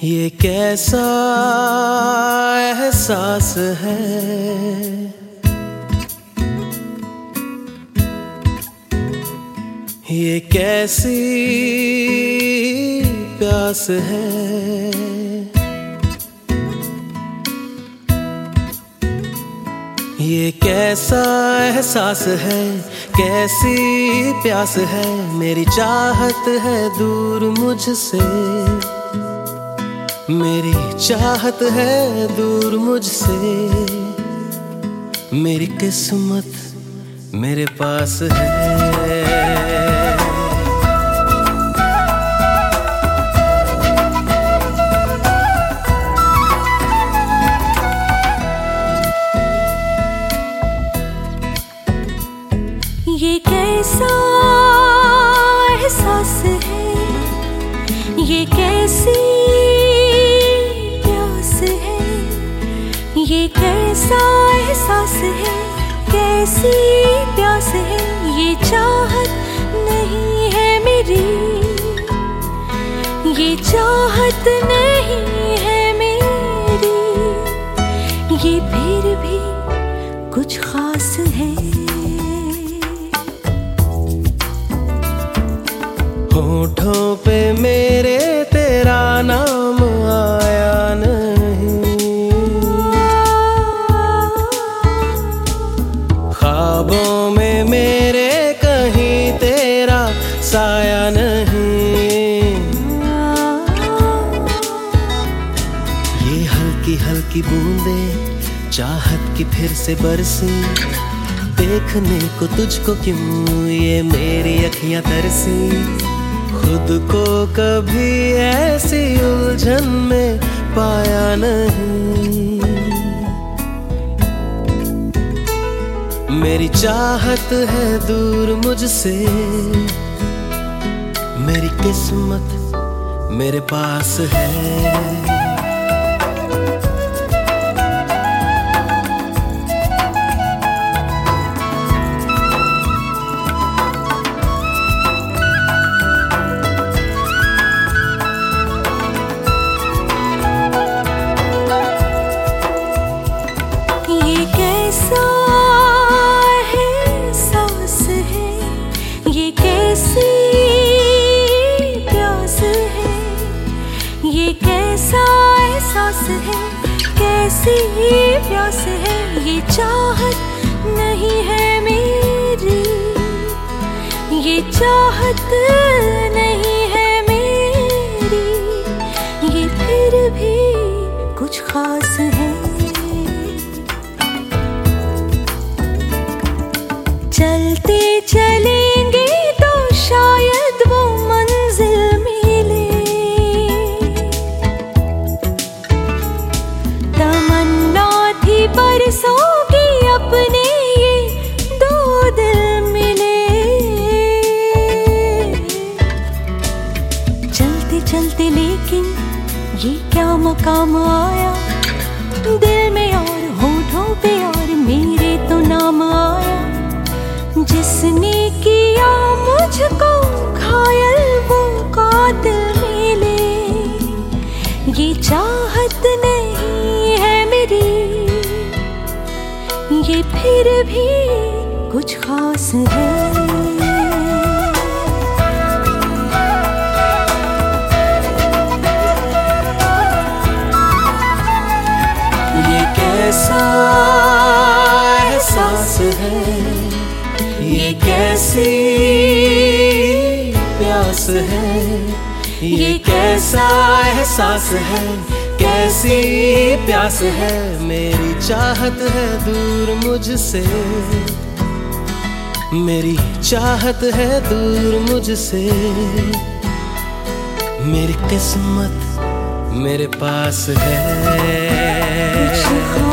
ये कैसा एहसास है, ये कैसी प्यास है, ये कैसा एहसास है, कैसी प्यास है। मेरी चाहत है दूर मुझसे, मेरी चाहत है दूर मुझसे। मेरी किस्मत मेरे पास है। ये कैसा एहसास है, ये कैसी प्यास है, ये कैसा एहसास है, कैसी प्यास है। ये चाहत नहीं है मेरी, ये चाहत नहीं है मेरी, ये फिर भी कुछ खास है। होठों पे मेरे तेरा नाम आया नहीं, ख्वाबों में मेरे कहीं तेरा साया नहीं। ये हल्की हल्की बूंदे चाहत की फिर से बरसी, देखने को तुझको क्यों ये मेरी अखियां तरसी। खुद को कभी ऐसी उलझन में पाया नहीं। मेरी चाहत है दूर मुझसे, मेरी किस्मत मेरे पास है। ये कैसा एहसास है, कैसी प्यास है। ये चाहत नहीं है मेरी, ये चाहत नहीं है मेरी, ये फिर भी कुछ खास है। चलते चलेंगे तो शायद वो मंजिल मिले, तमन्ना थी बरसों की अपने ये दो दिल मिले। चलते चलते लेकिन ये क्या मकाम आया, दिल में और होठों पे और मेरे तो नाम आया। जिसने किया मुझको घायल वो कातिल मिले। ये चाहत नहीं है मेरी, ये फिर भी कुछ खास है। ये कैसा एहसास है, ये कैसी प्यास है। ये कैसा एहसास है, कैसी प्यास है। मेरी चाहत है दूर मुझसे, मेरी चाहत है दूर मुझसे। मेरी किस्मत मेरे पास है।